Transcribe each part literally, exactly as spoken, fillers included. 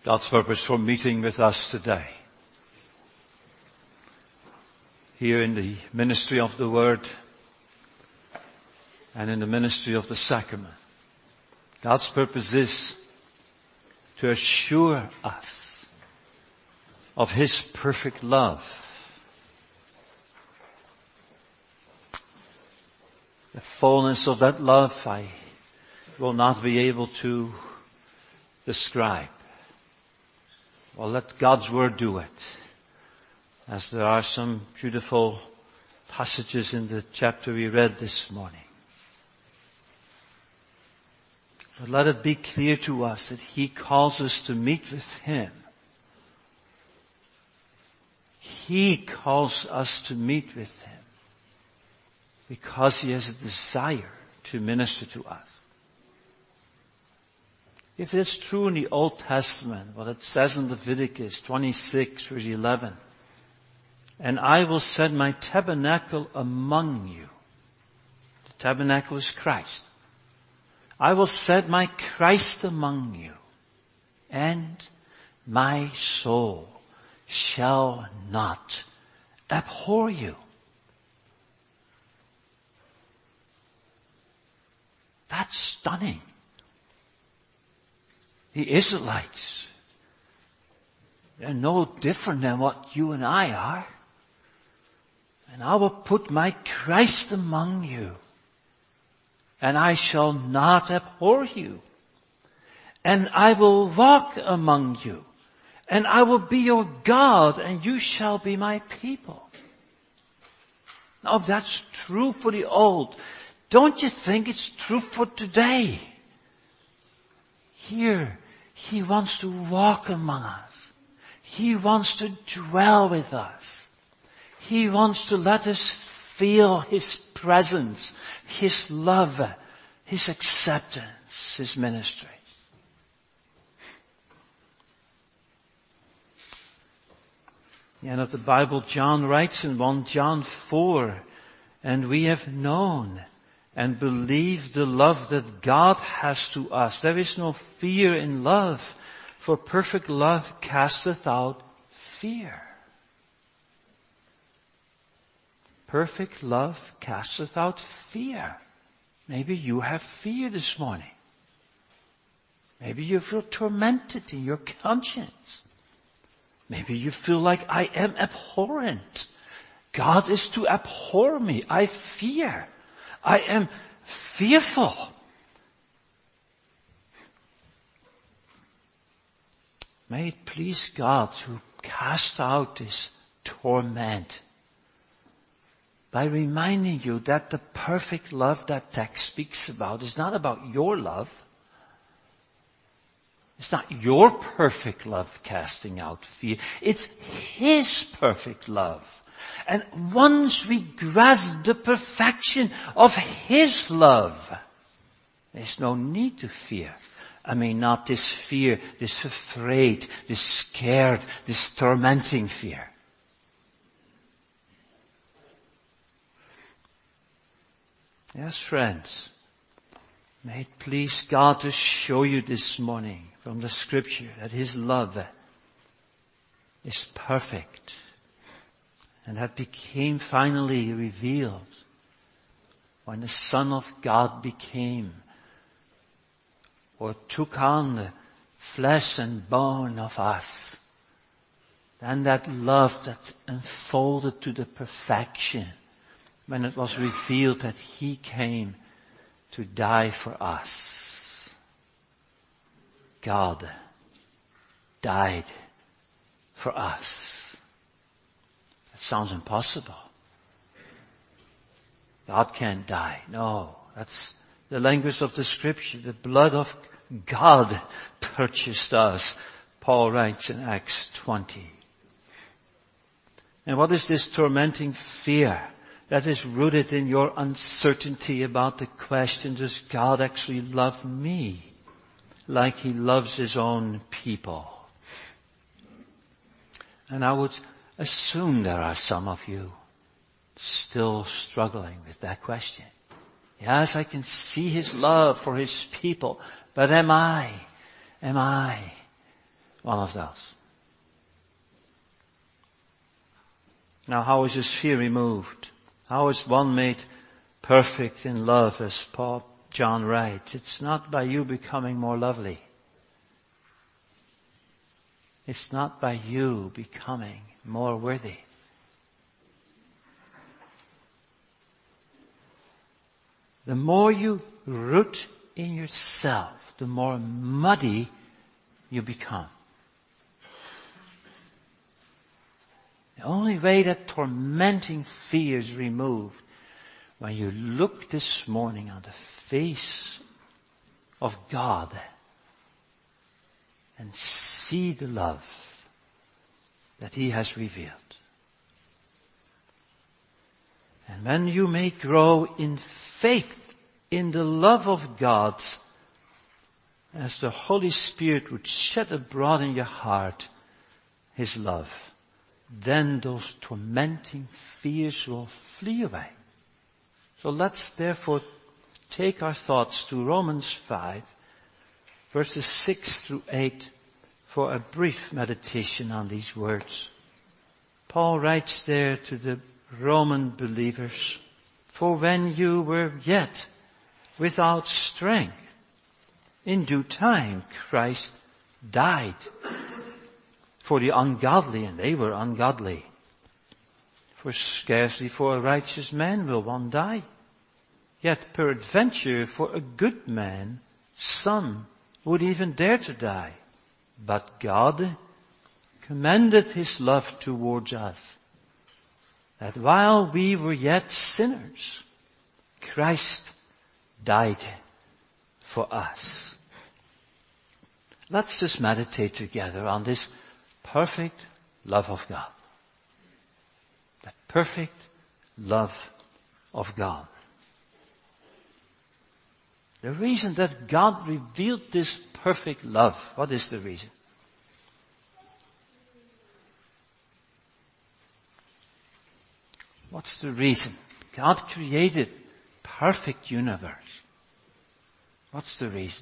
God's purpose for meeting with us today. Here in the ministry of the Word and in the ministry of the sacrament. God's purpose is to assure us of His perfect love. The fullness of that love I will not be able to describe. Well, let God's Word do it. As there are some beautiful passages in the chapter we read this morning. But let it be clear to us that He calls us to meet with Him. He calls us to meet with Him because He has a desire to minister to us. If it's true in the Old Testament, what it says in Leviticus twenty-six verse eleven, and I will set my tabernacle among you. The tabernacle is Christ. I will set my Christ among you, and my soul shall not abhor you. That's stunning. The Israelites, they're no different than what you and I are. And I will put my Christ among you, and I shall not abhor you. And I will walk among you, and I will be your God, and you shall be my people. Now, if that's true for the old, don't you think it's true for today? Here, He wants to walk among us. He wants to dwell with us. He wants to let us feel His presence, His love, His acceptance, His ministry. At the end of the Bible, John writes in First John four, and we have known and believe the love that God has to us. There is no fear in love, for perfect love casteth out fear. Perfect love casteth out fear. Maybe you have fear this morning. Maybe you feel tormented in your conscience. Maybe you feel like I am abhorrent. God is to abhor me. I fear. I am fearful. May it please God to cast out this torment by reminding you that the perfect love that text speaks about is not about your love. It's not your perfect love casting out fear. It's His perfect love. And once we grasp the perfection of His love, there's no need to fear. I mean, not this fear, this afraid, this scared, this tormenting fear. Yes, friends, may it please God to show you this morning from the Scripture that His love is perfect. And that became finally revealed when the Son of God became or took on the flesh and bone of us. Then that love that unfolded to the perfection when it was revealed that He came to die for us. God died for us. It sounds impossible. God can't die. No, that's the language of the Scripture. The blood of God purchased us, Paul writes in Acts twenty. And what is this tormenting fear that is rooted in your uncertainty about the question, does God actually love me like He loves His own people? And I would assume there are some of you still struggling with that question. Yes, I can see His love for His people, but am I, am I one of those. Now, how is this fear removed? How is one made perfect in love, as Paul John writes? It's not by you becoming more lovely. It's not by you becoming more worthy. The more you root in yourself, the more muddy you become. The only way that tormenting fear is removed, when you look this morning on the face of God and see the love that He has revealed. And when you may grow in faith in the love of God, as the Holy Spirit would shed abroad in your heart His love, then those tormenting fears will flee away. So let's therefore take our thoughts to Romans five, verses six through eight, for a brief meditation on these words. Paul writes there to the Roman believers, "For when you were yet without strength, in due time Christ died for the ungodly," and they were ungodly. "For scarcely for a righteous man will one die. Yet peradventure for a good man some would even dare to die. But God commended His love towards us, that while we were yet sinners, Christ died for us." Let's just meditate together on this perfect love of God. The perfect love of God. The reason that God revealed this perfect love, what is the reason? What's the reason? God created perfect universe. What's the reason?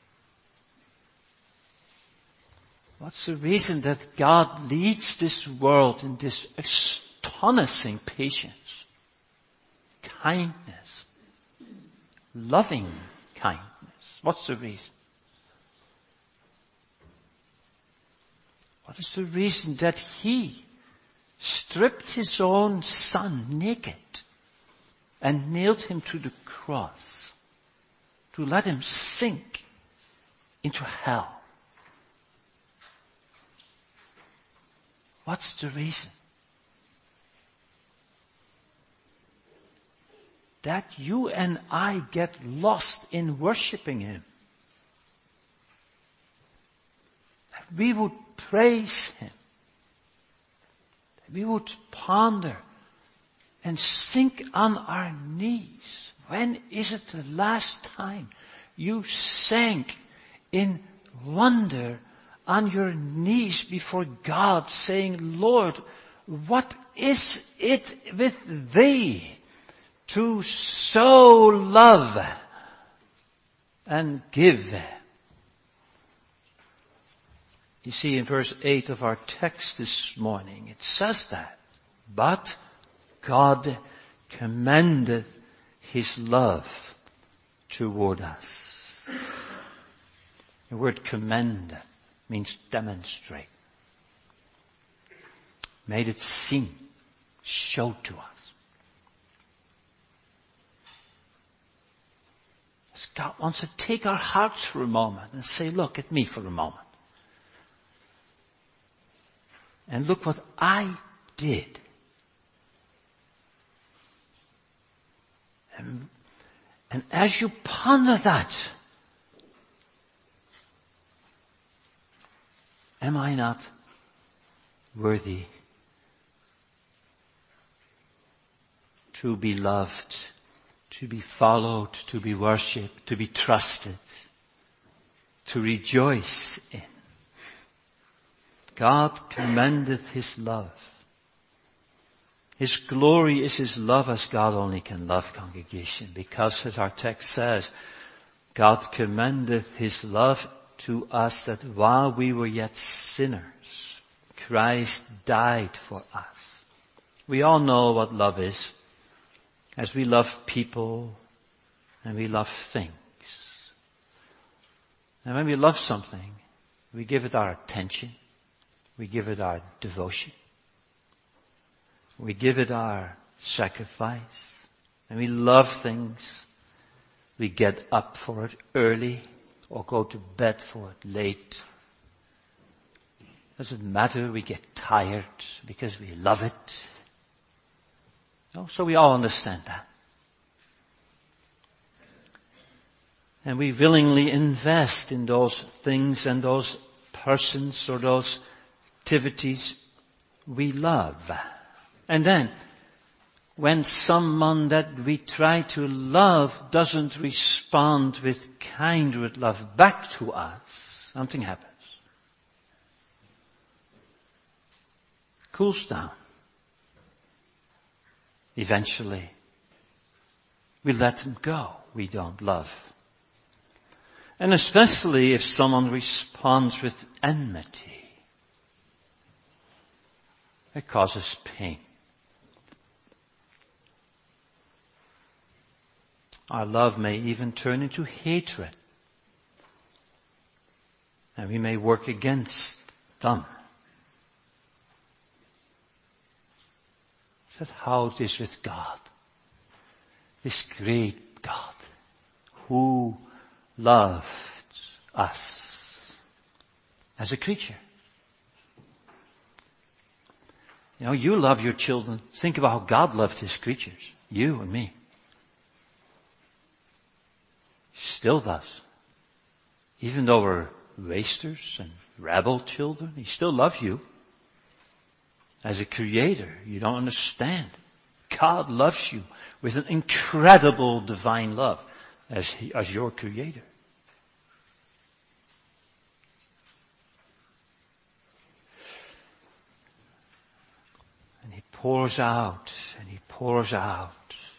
What's the reason that God leads this world in this astonishing patience, kindness, loving kindness? What's the reason? What is the reason that He stripped His own Son naked and nailed Him to the cross to let Him sink into hell? What's the reason? That you and I get lost in worshiping Him. That we would praise Him. That we would ponder and sink on our knees. When is it the last time you sank in wonder on your knees before God, saying, "Lord, what is it with Thee to so love and give?" You see, in verse eight of our text this morning, it says that, "But God commended His love toward us." The word commend means demonstrate. Made it seen, showed to us. As God wants to take our hearts for a moment and say, "Look at me for a moment. And look what I did." And, and as you ponder that, am I not worthy to be loved, to be followed, to be worshipped, to be trusted, to rejoice in? God commendeth His love. His glory is His love, as God only can love, congregation, because as our text says, God commendeth His love to us that while we were yet sinners, Christ died for us. We all know what love is, as we love people and we love things. And when we love something, we give it our attention, we give it our devotion, we give it our sacrifice, and we love things. We get up for it early or go to bed for it late. Doesn't matter, we get tired because we love it. Oh, so we all understand that. And we willingly invest in those things and those persons or those activities we love. And then, when someone that we try to love doesn't respond with kindred love back to us, something happens. Cools down. Eventually, we let them go. We don't love. And especially if someone responds with enmity, it causes pain. Our love may even turn into hatred. And we may work against them. Is that how it is with God? This great God who loved us as a creature. You know, you love your children. Think about how God loved his creatures. You and me. Still does. Even though we're wasters and rebel children, he still loves you. As a creator, you don't understand. God loves you with an incredible divine love as he, as your creator. And he pours out and he pours out.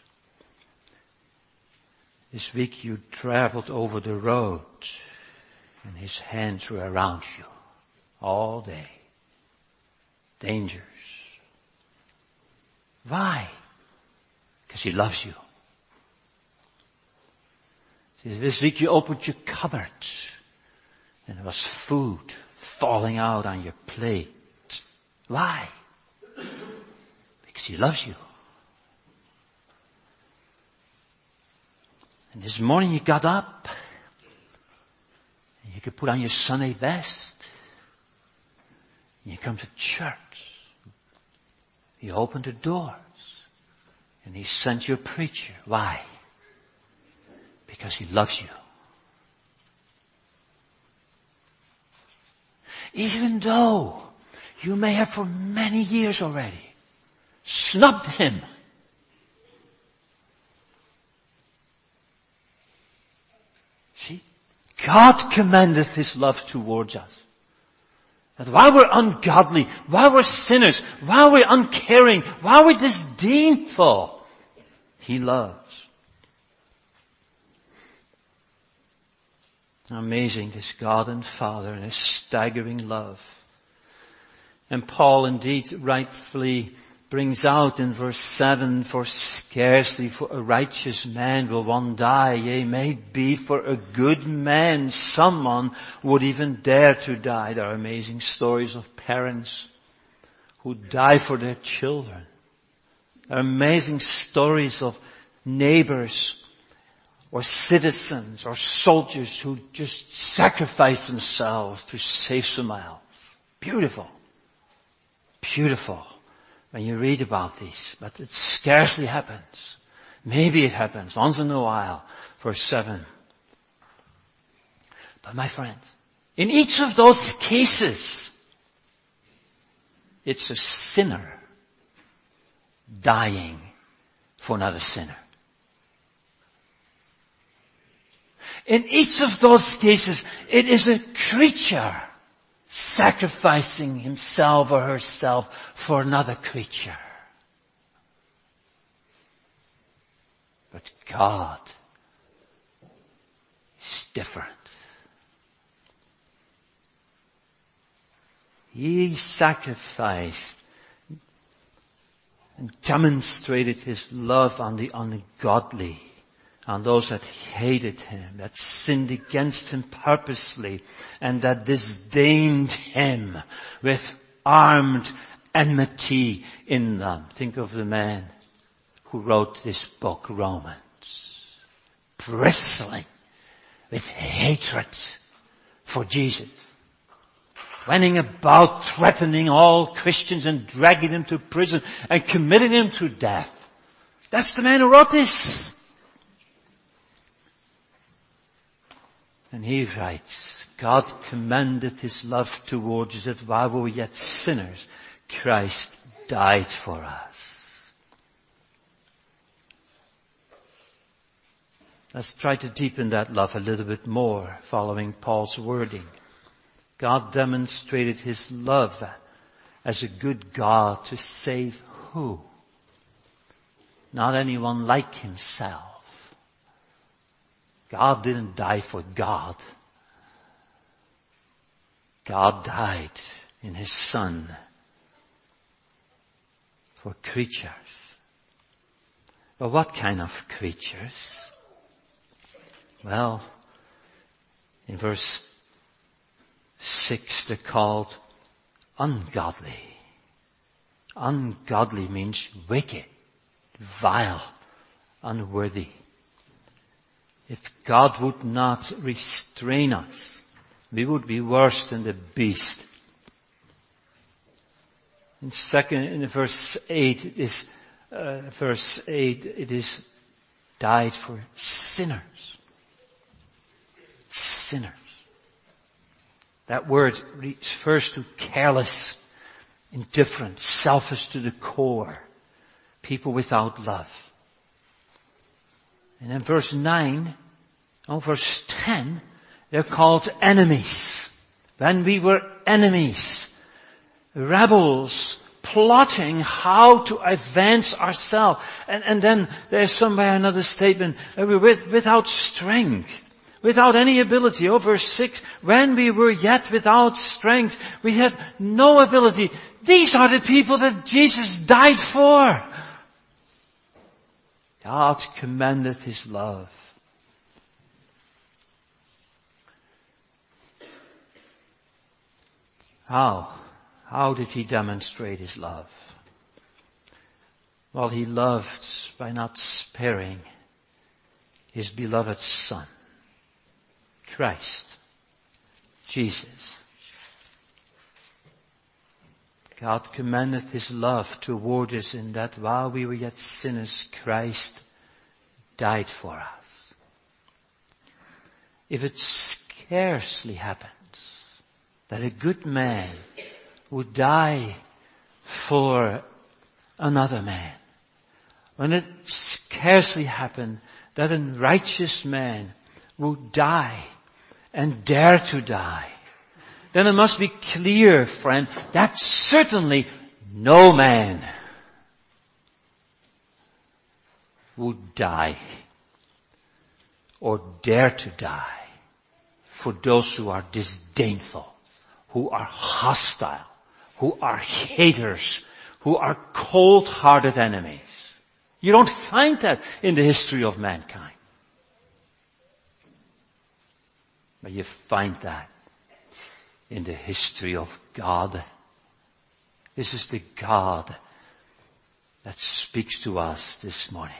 This week you traveled over the road and his hands were around you all day. Dangers. Why? Because he loves you. This week you opened your cupboard and there was food falling out on your plate. Why? Because he loves you. And this morning you got up and you could put on your Sunday best. And you come to church. You open the doors and he sent you a preacher. Why? Because he loves you. Even though you may have for many years already snubbed him. See, God commendeth his love towards us. That while we're ungodly, while we're sinners, while we're uncaring, while we're disdainful, he loves. Amazing, this God and Father and his staggering love. And Paul indeed rightfully brings out in verse seven, for scarcely for a righteous man will one die, yea, may be for a good man someone would even dare to die. There are amazing stories of parents who die for their children. There are amazing stories of neighbors or citizens or soldiers who just sacrifice themselves to save someone else. Beautiful. Beautiful. When you read about these, but it scarcely happens. Maybe it happens once in a while. Verse seven. But my friends, in each of those cases, it's a sinner dying for another sinner. In each of those cases, it is a creature sacrificing himself or herself for another creature. But God is different. He sacrificed and demonstrated his love on the ungodly, on those that hated him, that sinned against him purposely, and that disdained him with armed enmity in them. Think of the man who wrote this book, Romans, bristling with hatred for Jesus, running about threatening all Christians and dragging them to prison and committing them to death. That's the man who wrote this. And he writes, God commendeth his love towards us, that while we were yet sinners, Christ died for us. Let's try to deepen that love a little bit more, following Paul's wording. God demonstrated his love as a good God to save who? Not anyone like himself. God didn't die for God. God died in his Son for creatures. But what kind of creatures? Well, in verse six they're called ungodly. Ungodly means wicked, vile, unworthy. If God would not restrain us, we would be worse than the beast. In second, in verse eight, it is, uh, verse eight, it is died for sinners. Sinners. That word refers to careless, indifferent, selfish to the core. People without love. And in verse nine, oh, verse ten, they're called enemies. When we were enemies, rebels, plotting how to advance ourselves. And, and then there's somewhere another statement, uh, with, without strength. Without any ability. Oh, verse six, when we were yet without strength, we had no ability. These are the people that Jesus died for. God commendeth his love. How? How did he demonstrate his love? Well, he loved by not sparing his beloved Son. Christ, Jesus. God commendeth his love toward us in that while we were yet sinners, Christ died for us. If it scarcely happens that a good man would die for another man, when it scarcely happened that a righteous man would die and dare to die, then it must be clear, friend, that certainly no man would die or dare to die for those who are disdainful, who are hostile, who are haters, who are cold-hearted enemies. You don't find that in the history of mankind. But you find that in the history of God. This is the God that speaks to us this morning.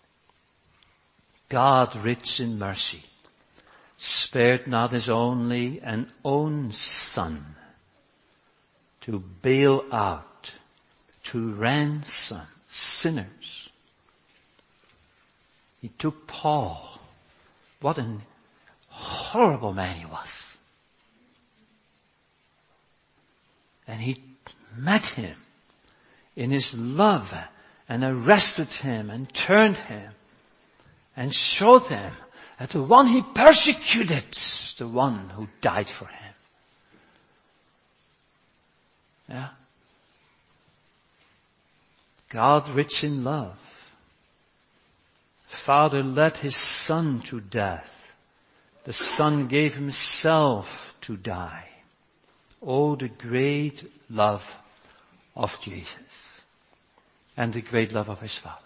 God, rich in mercy, spared not his only and own Son to bail out, to ransom sinners. He took Paul. What an horrible man he was. And he met him in his love and arrested him and turned him and showed him that the one he persecuted is the one who died for him. Yeah. God rich in love. Father led his Son to death. The Son gave himself to die. Oh, the great love of Jesus and the great love of his Father.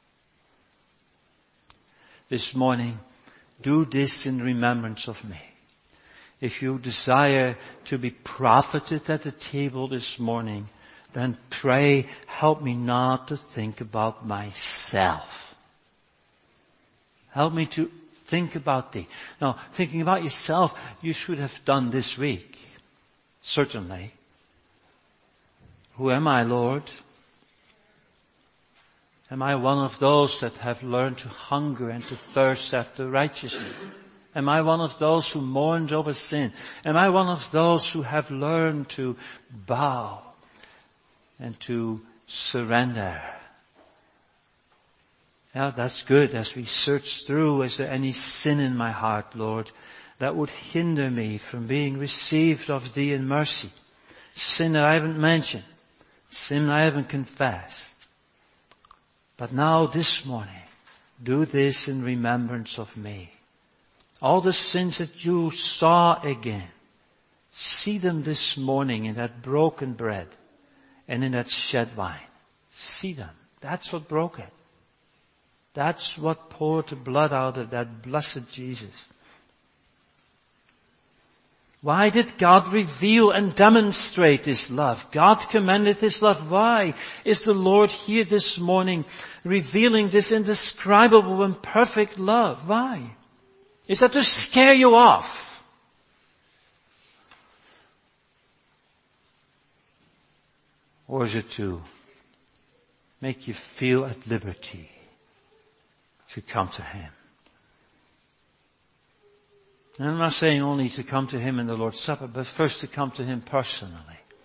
This morning, do this in remembrance of me. If you desire to be profited at the table this morning, then pray, help me not to think about myself. Help me to think about thee. Now, thinking about yourself, you should have done this week. Certainly. Who am I, Lord? Am I one of those that have learned to hunger and to thirst after righteousness? Am I one of those who mourns over sin? Am I one of those who have learned to bow and to surrender? Yeah, that's good. As we search through, is there any sin in my heart, Lord, that would hinder me from being received of thee in mercy? Sin that I haven't mentioned. Sin I haven't confessed. But now this morning, do this in remembrance of me. All the sins that you saw again, see them this morning in that broken bread and in that shed wine. See them. That's what broke it. That's what poured the blood out of that blessed Jesus. Why did God reveal and demonstrate His love? God commended His love. Why is the Lord here this morning revealing this indescribable and perfect love? Why? Is that to scare you off? Or is it to make you feel at liberty to come to Him? And I'm not saying only to come to Him in the Lord's Supper, but first to come to Him personally.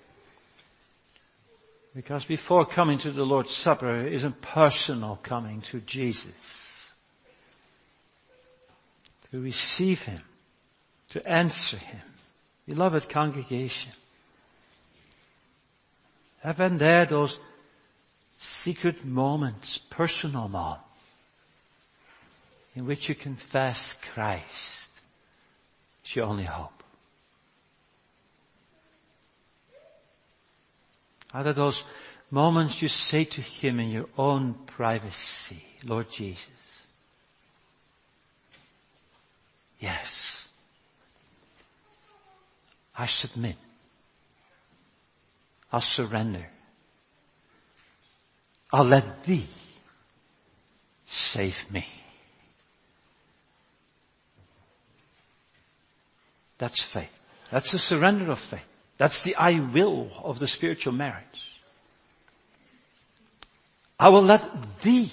Because before coming to the Lord's Supper is a personal coming to Jesus. To receive Him, to answer Him. Beloved congregation, haven't there those secret moments, personal moments, in which you confess Christ as your only hope? Are there those moments you say to Him in your own privacy, Lord Jesus, yes, I submit. I'll surrender. I'll let Thee save me. That's faith. That's the surrender of faith. That's the I will of the spiritual marriage. I will let Thee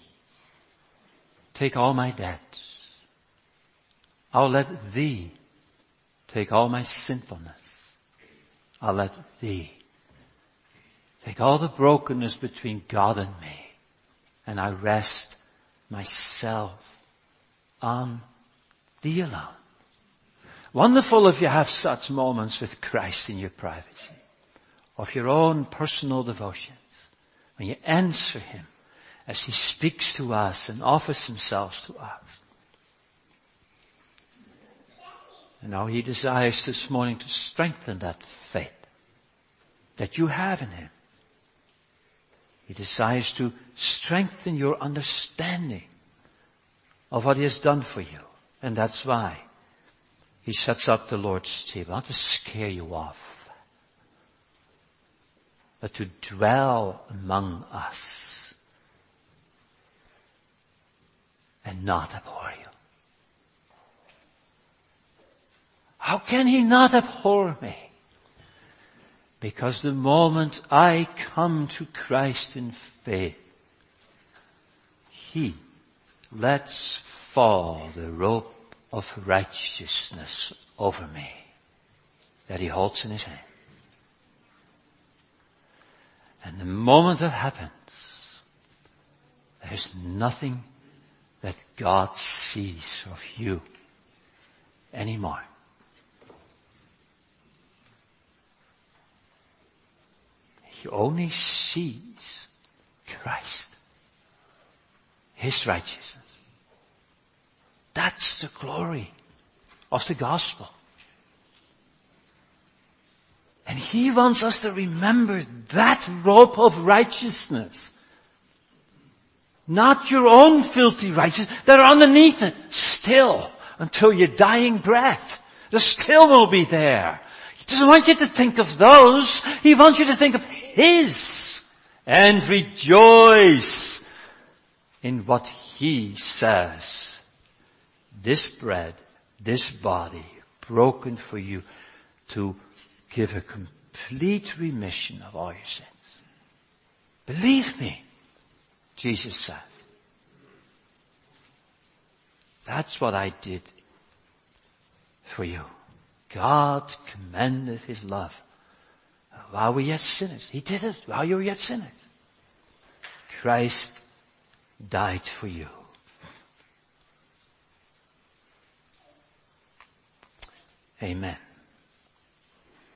take all my debts. I'll let Thee take all my sinfulness. I'll let Thee take all the brokenness between God and me. And I rest myself on Thee alone. Wonderful if you have such moments with Christ in your privacy, of your own personal devotions, when you answer Him as He speaks to us and offers Himself to us. And now He desires this morning to strengthen that faith that you have in Him. He desires to strengthen your understanding of what He has done for you. And that's why He sets up the Lord's table, not to scare you off, but to dwell among us and not abhor you. How can He not abhor me? Because the moment I come to Christ in faith, He lets fall the rope of righteousness over me that He holds in His hand. And the moment that happens, there's nothing that God sees of you anymore. He only sees Christ, His righteousness. That's the glory of the gospel. And he wants us to remember that robe of righteousness. Not your own filthy righteousness. They're underneath it still until your dying breath. They still will be there. He doesn't want you to think of those. He wants you to think of his and rejoice in what he says. This bread, this body, broken for you to give a complete remission of all your sins. Believe me, Jesus says. That's what I did for you. God commendeth his love while we yet sinners. He did it while you were yet sinners. Christ died for you. Amen.